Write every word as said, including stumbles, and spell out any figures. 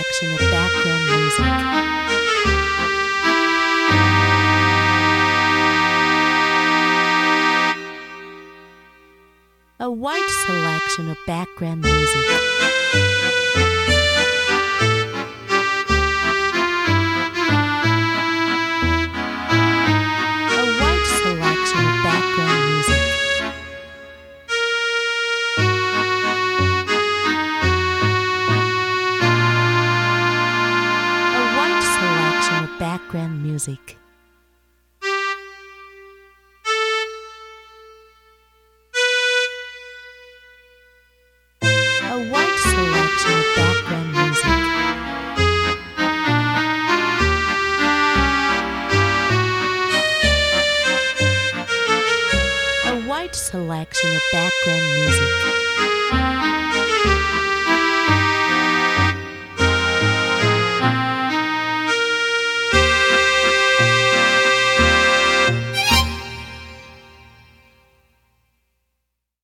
selection of background music. A wide selection of background music. A wide selection of background music. A wide selection of background music. A wide selection of background music. A wide selection of background music.